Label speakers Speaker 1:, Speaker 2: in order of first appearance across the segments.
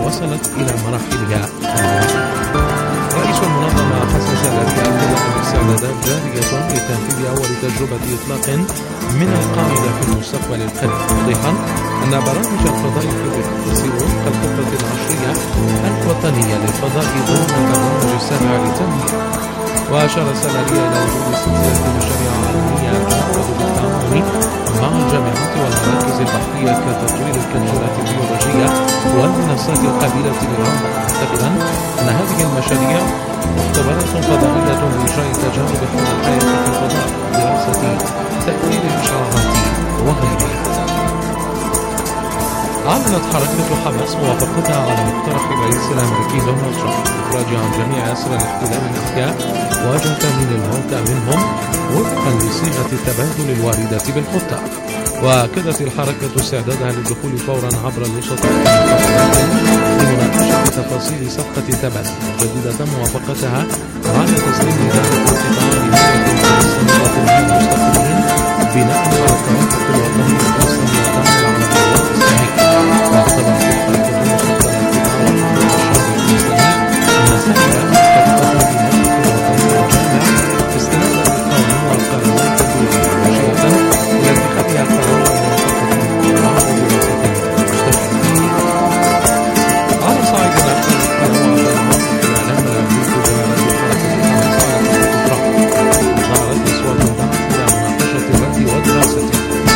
Speaker 1: وصلت إلى مراحلها رئيس المنظمة حسن سلامي أكد أن الاستعدادات جارية لتنفيذ أول تجربة إطلاق من القاعدة في المستقبل القريب، موضحا أن برامج الفضاء تسير وفق الخطة العشرية الوطنية للفضاء ضمن البرنامج السابع للتنمية. وأشار السلالية إلى وجود سلسلة مشاريع عالمية تنفذ بالتعاون مع الجامعات والمراكز البحثية كتطوير الكنزونات البيولوجية والمنصات القابلة للرمل، معتقدا أن هذه المشاريع مختبرات فضائية لإجراء تجارب حول الحياة في الفضاء، دراسة تأثير الإشعاعات وغيرها. أعلنت حركة حماس موافقتها على مقترح الرئيس الأمريكي دونالد ترامب بالإفراج عن جميع أسرى الاحتلال الأحياء وجثامين الموتى منهم وفقا لصيغة التبادل الواردة بالخطة. وأكدت الحركة استعدادها للدخول فورا عبر الوسطاء لمناقشة تفاصيل صفقة تبادل، مجددة موافقتها على تسليم إدارة القطاع للسنوات المستقبلين بناء على التوافق الوطني الرسمي والعمل على القوات السامية. واعتبرت الحركة مستقبل القطاع والشعب الإسلامي مسائل مرتبطة بالموقف الوطني الجامع استنادا للقانون والقرارات الدولية إلى اتخاذها قرار موافقة القطاع ودراسة مستشفى. على صعيد الأخير قال وعد الإعلام الأمريكي بمناسبة حركة حماس على ترامب ظهرت أصوات دعت إلى مناقشة الرأي ودراسته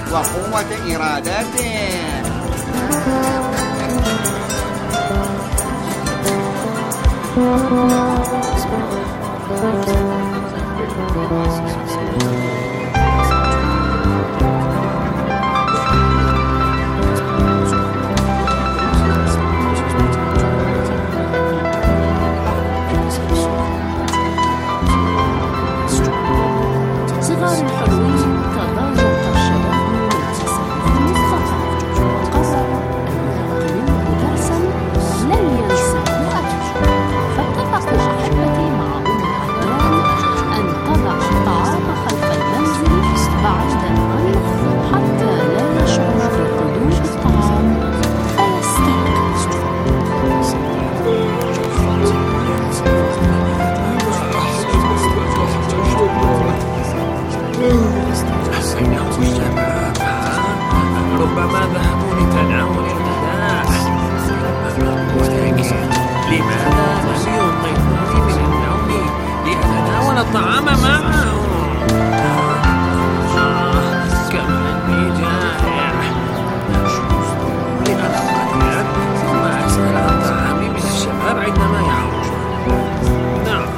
Speaker 2: وقوة إرادته.
Speaker 3: صغار الحلوين تضايق الشباب من التصرف المخطئ، قرروا أن يتعلموا درسا لن ينساه أبدا. فاتفقوا أحبتي مع أم عدنان أن تضع الطعام خلف المنزل بعيد عنه حتى لا يشعر بقدوم الطعام فيستيقظ.
Speaker 4: ربما ذهبوا لتناول الغداء، ولكن لماذا لم يوقظوني من النوم لأتناول الطعام معهم؟ كم أني جائع. لنلقى الآن ثم أسأل عن طعامي من الشباب عندما يعودون. نعم.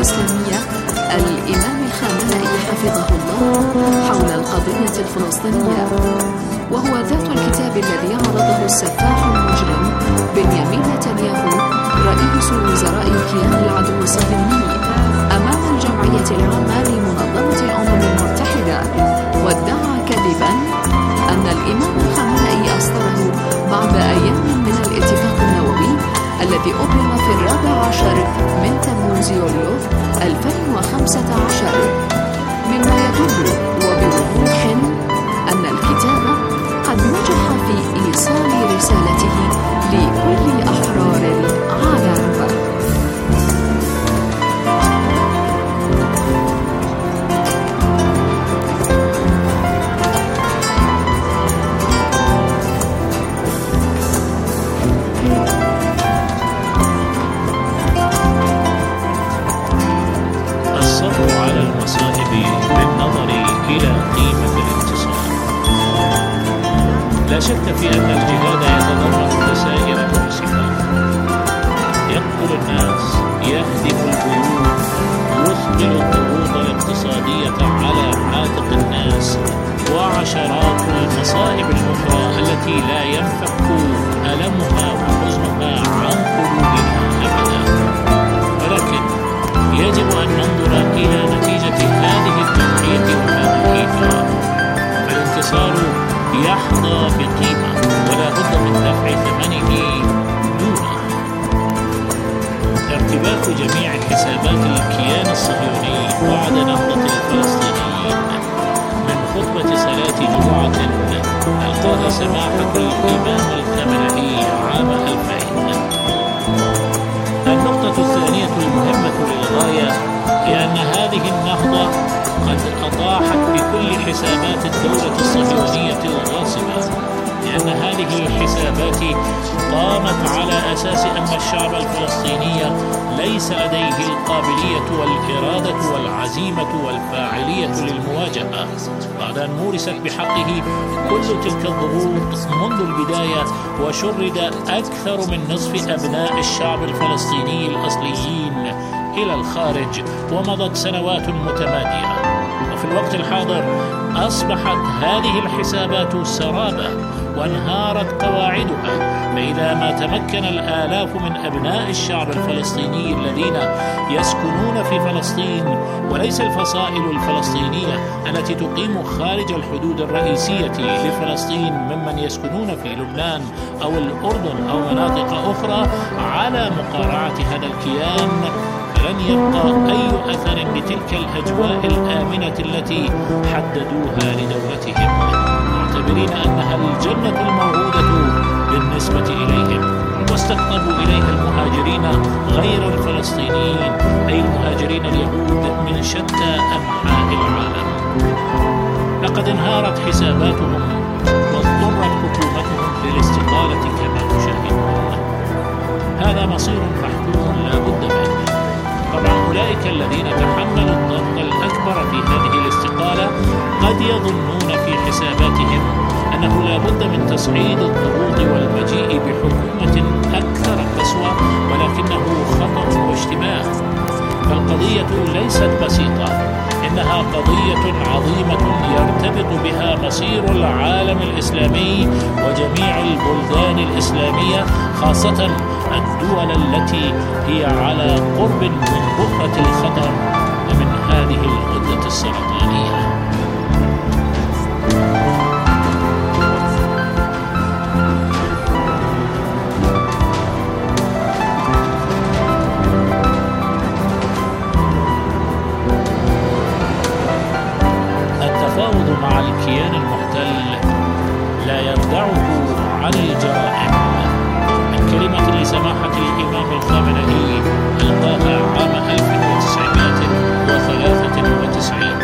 Speaker 3: الإسلامية الإمام الخامنئي حفظه الله حول القضية الفلسطينية، وهو ذات الكتاب الذي عرضه السفاح المجرم بنيامين نتنياهو رئيس وزراء الكيان العدو الصهيوني أمام الجمعية العامة لمنظمة الأمم المتحدة، وادعى كذبا أن الإمام الخامنئي أصدره بعد أيام من الاتفاق النووي الذي أبرم في 14 من تموز يوليو 2015، مما يدل وبوضوح أن الكتاب قد نجح في إيصال رسالته لكل أحرار العالم.
Speaker 5: الصبر على المصائب بالنظر إلى قيمة الانتصار. لا شك في أن الجهاد يتضمن خسائر مؤسفة، يقتل الناس، يهدم البيوت، يثقل الضغوط الاقتصادية على عاتق الناس، وعشرات المصائب الأخرى التي لا ينفك ألمها وحزنها عن قلوبنا أبدا. ولكن يجب أن ننظر إلى نتيجة هذه التضحية وهذا الإيثار، فالانتصار يحظى بقيمة ولا بد من دفع ثمنه دونه. ارتباك جميع حسابات الكيان الصهيوني بعد نهضة الفلسطينيين من خطبة صلاة جمعة ألقاها سماحة الإمام الخامنئي عام 2000. النقطة الثانية المهمة للغاية هي أن هذه النهضة قد أطاحت بكل حسابات الدولة الصهيونية الغاصبة، لأن هذه الحسابات قامت على أساس أن الشعب الفلسطيني ليس لديه القابلية والإرادة والعزيمة والفاعلية للمواجهة بعد أن مورست بحقه كل تلك الضغوط منذ البداية، وشرد أكثر من نصف أبناء الشعب الفلسطيني الأصليين إلى الخارج، ومضت سنوات متمادية. وفي الوقت الحاضر أصبحت هذه الحسابات سرابة وانهارت قواعدها، فإذا ما تمكن الآلاف من أبناء الشعب الفلسطيني الذين يسكنون في فلسطين وليس الفصائل الفلسطينية التي تقيم خارج الحدود الرئيسية لفلسطين ممن يسكنون في لبنان أو الأردن أو مناطق أخرى على مقارعة هذا الكيان، لن يبقى أي أثر لتلك الأجواء الآمنة التي حددوها لدولتهم، معتبرين أنها الجنة الموعودة بالنسبة إليهم، واستقطبوا إليها المهاجرين غير الفلسطينيين، أي المهاجرين اليهود من شتى أنحاء العالم. لقد انهارت حساباتهم واضطرت حكومتهم للاستقالة كما تشاهدون. هذا مصير محتوم لا بد منه. طبعا أولئك الذين تحملوا الضغط الأكبر في هذه الاستقالة قد يظنون في حساباتهم أنه لا بد من تصعيد الضغوط والمجيء بحكومة أكثر قسوة، ولكنه خطأ واشتباه. فالقضية ليست بسيطة، إنها قضية عظيمة يرتبط بها مصير العالم الإسلامي وجميع البلدان الإسلامية، خاصة الدول التي هي على قرب من بؤرة الخطر ومن هذه الغدة السرطانية. التفاوض مع الكيان المحتل لا يردعه عن الجرائم. كلمة لسماحة الإمام الخامنئي ألقاها عام 1993.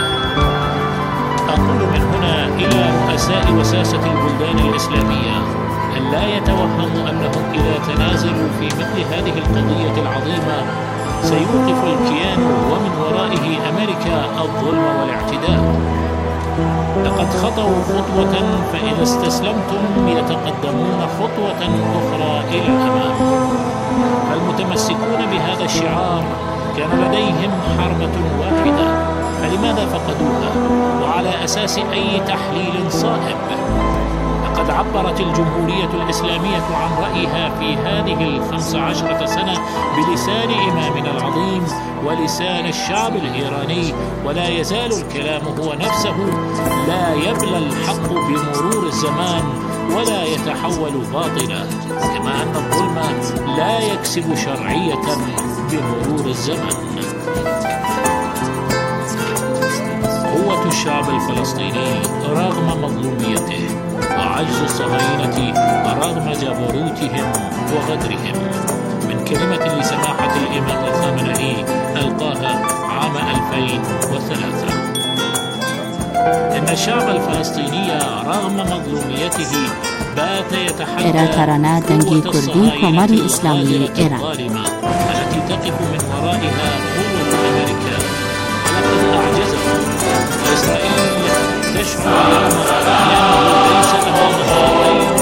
Speaker 5: أقول من هنا إلى رؤساء وساسة البلدان الإسلامية أن لا يتوهموا أنهم إذا تنازلوا في مثل هذه القضية العظيمة سيوقف الكيان ومن ورائه أمريكا الظلم والاعتداء. لقد خطوا خطوة، فإذا استسلمتم يتقدمون خطوة أخرى إلى الأمام. فالمتمسكون بهذا الشعار كان لديهم حربة واحدة، فلماذا فقدوها؟ وعلى أساس أي تحليل صائب؟ لقد عبرت الجمهورية الإسلامية عن رأيها في هذه 15 سنة بلسان إمامنا العظيم ولسان الشعب الإيراني، ولا يزال الكلام هو نفسه: لا يبلى الحق بمرور الزمان ولا يتحول باطلا، كما أن الظلم لا يكسب شرعية بمرور الزمن. قوة الشعب الفلسطيني رغم مظلوميته، وعجز الصهاينة رغم جبروتهم وغدرهم. من كلمة لسماحة الإمام الخامنئي ألقاها عام 2003: إن الشعب الفلسطيني رغم مظلوميته بات يتحدى قوة الصهاينة الظالمة التي تقف من ورائها قوة أمريكا، ولقد أعجزهم. وإسرائيل تشعر أنه ليس لها مخاطر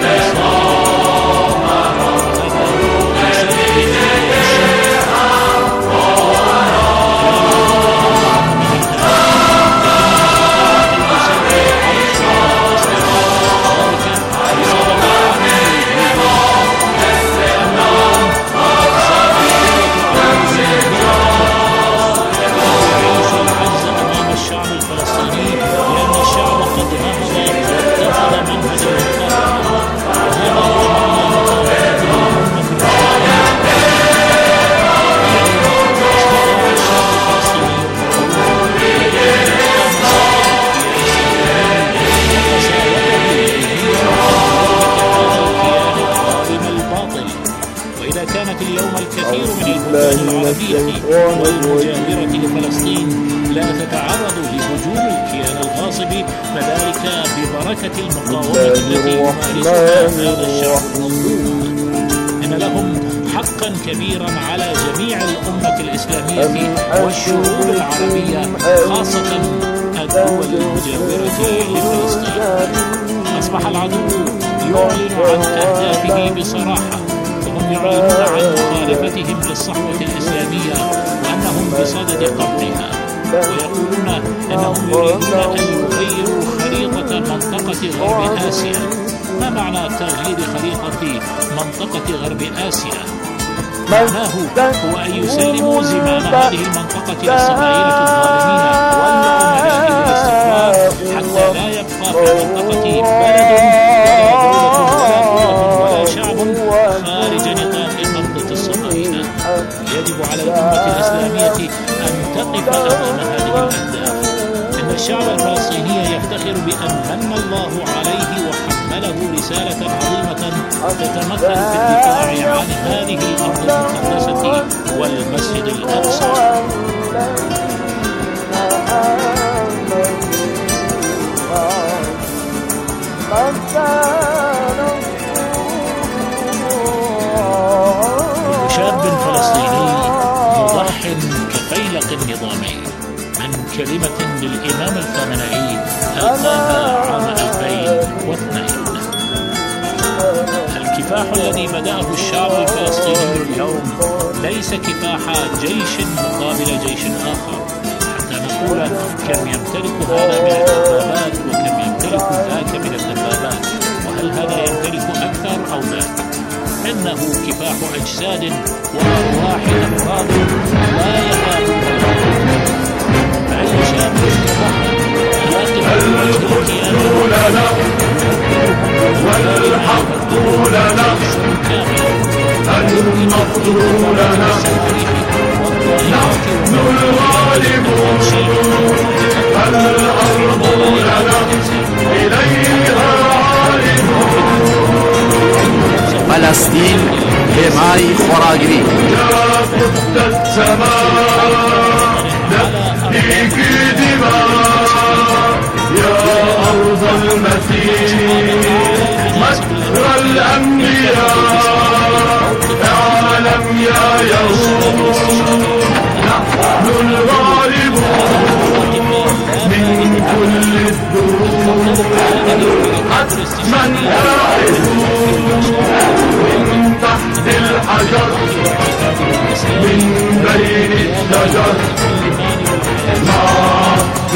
Speaker 5: والمجاورة لفلسطين لا تتعرض لهجوم الكيان الغاصب، فذلك ببركة المقاومة التي يمارسها هذا الشعب المظلوم. إن لهم حقا كبيرا على جميع الأمة الإسلامية والشعوب العربية، خاصة الدول المجاورة لفلسطين. أصبح العدو يعلن عن أهدافه بصراحة، وهم يعلنون عن مخالفتهم للصحوة الإسلامية وأنهم بصدد قبضها، ويقولون أنهم يريدون أن يغيروا خريطة منطقة غرب آسيا. ما معنى تغيير خريطة منطقة غرب آسيا؟ معناه هو أن يسلموا زمام هذه المنطقة للصهاينة الظالمين والعملاء للاستقرار، حتى لا يبقى في المنطقة بلد ولا دولة ولا شعب خارج نطاق قبضة الصهاينة. يجب على الأمة الإسلامية أن تقف أمام هذه الأهداف. إن الشعب الفلسطيني يفتخر بأن من الله عليه وحمله رسالة عظيمة تتمثل في الدفاع عن هذه الأرض المقدسة والمسجد الأقصى. شاب فلسطيني مضح كفيلق نظامي، من كلمة للإمام الخامنئي ألقاها عام 2002: الكفاح الذي بدأه الشعب الفلسطيني اليوم ليس كفاح جيش مقابل جيش آخر، حتى نقول كم يمتلك هذا من الدبابات وكم يمتلك ذاك من الدبابات، وهل هذا يمتلك أكثر أو لا؟ إنه كفاح أجساد وأرواح أفراد لا يخافون الموت. فأي شاب يضحي يقف
Speaker 6: المقتول له والحق لنا، المقتول له نحن الغالبون، الأرض لنا إليها عالمون.
Speaker 2: فلسطین حمای خوراگری
Speaker 6: يا قدس السماء نهديك دماء، يا أرض المسيح مجرى الأنبياء، اعلم يا يهود نحن الغالبون من كل الدروب، حتما لاحقون من تحت الحجر. من بين الشجر مع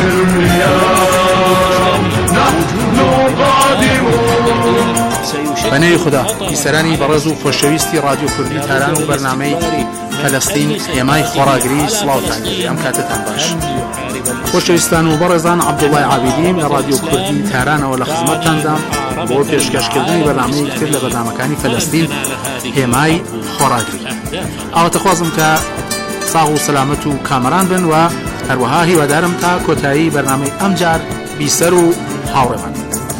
Speaker 6: الرياح نحن قادمون.
Speaker 7: بەنێوی خوددا بیسەرانی بەڕێز و خۆشەویستی رادیۆ کوردی تاران و بەرنامەی فەلەستین هێمای خۆراگری سڵاوتان گەڕێ ئەم کاتتان باش. خۆشەویستان و بەڕێزان عەبدوڵڵای عابیدی لە رادیۆ کوردی تارانەوە لە خزمەتتاندا بۆ پێشکەشکردنی بەرنامەیەکی تر لە بەرنامەکانی فەلەستین هێمای خۆراگری. ئاواتەخوازم کە ساغ و سەلامەت و کامەران بن و هەروەها هیوادارم تا کۆتایی بەرنامەی ئەمجار بیسەر و هاوڕێمان.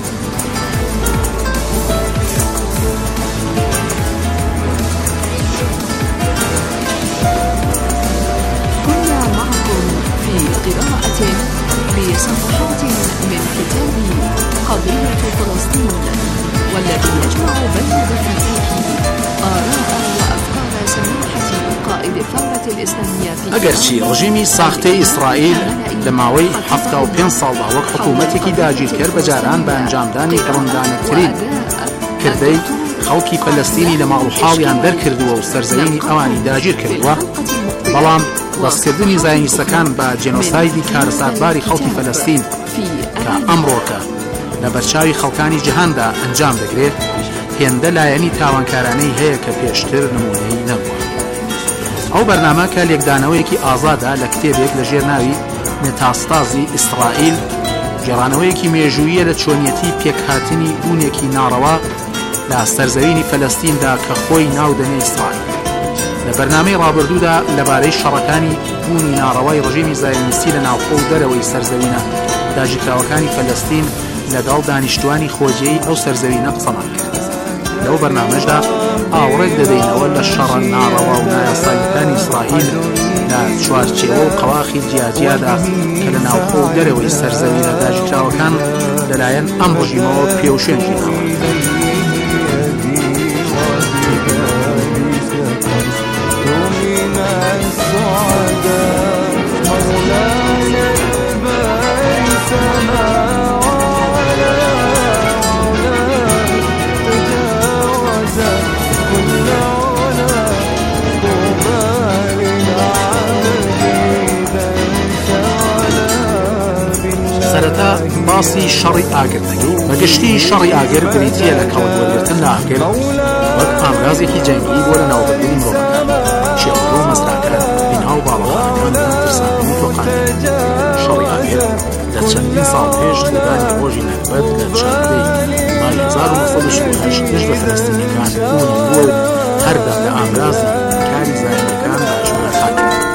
Speaker 3: بصفحات من كتاب قضية فلسطين والذي يجمع بين دفتيه آراء وأفكار سماحة قائد الثورة الإسلامية
Speaker 7: ئەگەرچی ڕژیمی ساختەی ئیسرائیل لە ماوەی 75 ساڵدا وەک حکوومەتێکی داگیرکرد بەجاران بە ئەنجامدانی گەڕەندانەترین کردەی خەڵکی فەلەستینی لە ماڵ و حاڵیان دەرکردووە و سەرزەوینی ئەوانی داگیر کردووە، بەڵام دەستکردنی زایۆنیستەکان بە جێنۆسایدی کارەساتباری خەڵکی فەلەستین کە ئەمڕۆکە لە بەرچاوی خەڵکانی جیهاندا ئەنجام دەگرێت هێندە لایەنی تاوانکارانەی هەیە کە پێشتر نمونەی نەبووە. ئەو بەرنامە کە لێکدانەوەیەکی ئازادا لە کتێبێک لە ژێر ناوی مێتاستازی ئیسرائیل گێڕانەوەیەکی مێژوویە لە چۆنیەتی پێکهاتنی بوونێکی ناڕەوا لە سەرزەوینی فەلەستیندا کە خۆی ناودەنێ ئیسرائیل. لە بەرنامەی ڕابردوودا لەبارەی شەڕەکانی بوونی ناڕەوای ڕژیمی زایۆنیستی لە ناوخۆ و دەرەوەی سەرزەوینە داگیرکراوەکانی فەلەستین لەگەڵ دانیشتوانی خۆجیەی ئەو سەرزەوینە قسەمان کرد. لەو بەرنامەشدا ئاوڕێک دەدەینەوە لە شەڕە ناڕەوا و نایاساییەکانی ئیسرائیل لە چوارچێوە و قەواخی جیاجیادا کە لە ناوخۆ و دەرەوەی سەرزەوینە داگیرکراوەکان لەلایەن ئەم ڕژیمەوە پێوشێنجی ناوە. سەرەتا باسی شەڕی ئاگر دەکەین. بەگشتی شەڕی ئاگر بریتیە لە کەڵکوەرگرتن لە ئاگر وەک ئامرازێکی جەنگی بۆ لە ناوبردنی مرۆڤەکان، شێوە و مەزراکان، بینها و باڵەخانەکان لە ترساندنی فۆقانەوە. شەڕی ئاگر لە چەندین ساڵ پێش لەدانی ڕۆژی نەکبەت لە چەندەی مای 1948 پێش بە فەلەستینیەکان بوونی بووە و هەردەم لە ئامرازی کاری زایندەکان بە ژمارەکان.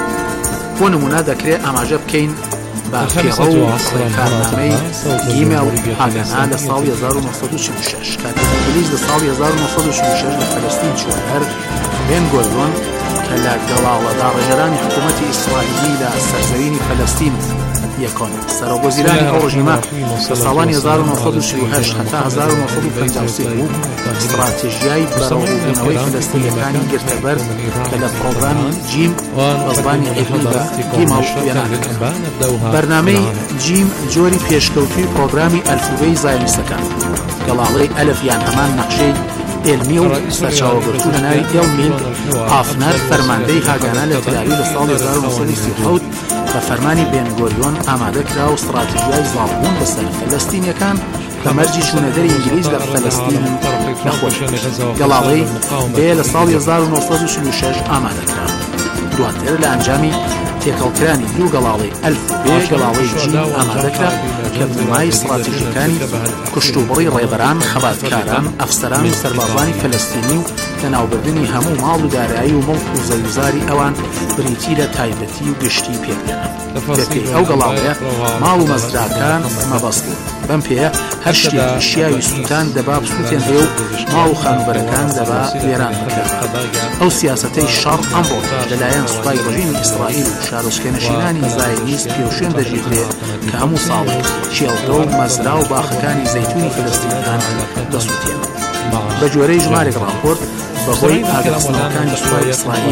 Speaker 7: بۆ نمونە دەکرێت ئاماژە بکەین بە پێڕە و کارنامەی گیمە و ئاگانا لە ساڵی 1946 کاتێک ئینگلیز لە ساڵی 1946 لە فەلەستین چوە هەر بێن گۆریۆن کە لە گەڵاوەدا ڕێژەرانی حکوومەتی ئیسرائیلی لە سەرزەوینی فەلەستین یەکۆن سەرۆگۆزیرانی ئەو ڕژیمە لە ساڵانی 1948 هەتا 1953 بوو استراتیژیای بەڕێوەبوونەوەی فەلەستینیەکانی گرتەبەر کە لە پرۆگرامی جیم بە زبانی عیبری بە گیمە و وێنانەکە. بەرنامەی جیم جۆری پێشکەوتوی پرۆگرامی ئەلفوبەی زایۆنیستەکان گەڵاڵەی ئەلف یان هەمان نەخشەی علمی و سەرچاوەگرتوو لە ناوی ئێڵمیل ئافنەر فەرماندەی هاگانا لە تلاوی لە ساڵی 1937 بە فەرمانی بێنگۆریۆن ئامادەکرا و استراتیژیای زاڵبوون بەسەر فەلەستینیەکان کە مەرجی چوونەدەری ئینگلیز لە فەلەستین نەخۆش. گەڵاڵەی بێ لە ساڵی 1946 ئامادەکرا. دواتر لە ئەنجامی تێکەڵکرانی دوو گەڵاڵی ئەلف بێ گەڵاڵەی جیم ئامادەکرا کە بنمای استراتیژیەکانی کوشتوبڕی ڕێبەران، خەباتکاران، ئەفسەران و سەربازانی فەلەستینی و لەناوبردنی هەموو ماڵ و دارایی و مڵک و زەویزاری ئەوان بریتی لە تایبەتی و گشتی پێدێنن. پێکەی ئەو گەڵاڵەیە ماڵ و مەزراکان مەبەست بوون. بەم پێیە هەر شتێکی شیاوی سووتان دەبا بسووتێن هەیە و ماڵ و خانوبەرەکان دەبا وێران بکرێن. ئەو سیاسەتەی شەڕ ئەمڕۆ لەلایەن سوپای ڕژیمی ئیسرائیل و شارۆچکێنەشینانی زایۆنیست پێوشێن دەژیرێت کە هەموو ساڵێک چێڵگە و مەزرا و باخەکانی زەیتونی فەلەستینیەکان دەسووتێن. بە جۆرەی ژمارێک ڕاپۆرت بەهۆی ئاگرستنەکانی سوپای ئیسرائیل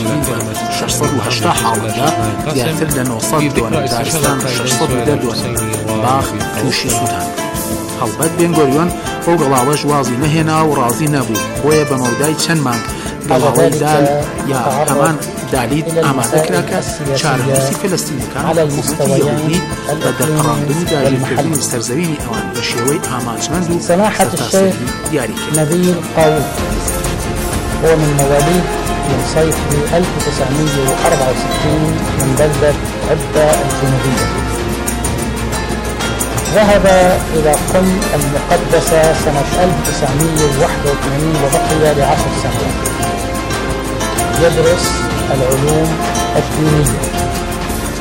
Speaker 7: 680 حاڵەتدا زیاتر لە 900 دۆنە دارستان 610 دۆنە باخ تووشی سووتان. هەڵبەت بێنگۆریۆن بەو گەڵاوەش وازی نەهێنا و ڕازی نەبوو، بۆیە بە مەودای چەند مانگ دڵاوەی دال یا هەمان دالید ئامادەکراکە چارەنووسی فلەستینەکان حکوومەتی یەهودی بە دەرپەڕاندن و داگیرکردنی سەرزەوینی ئەوان بە شێوەی ئامانجمەند و سەرتاسەری دیاری کرد.
Speaker 8: نبيل قاووس هو من مواليد صيف 1964 من بلدة عدة الجنوبية. ذهب إلى قم المقدسة سنة 1981 وبقي ل10 سنوات يدرس العلوم الدينية.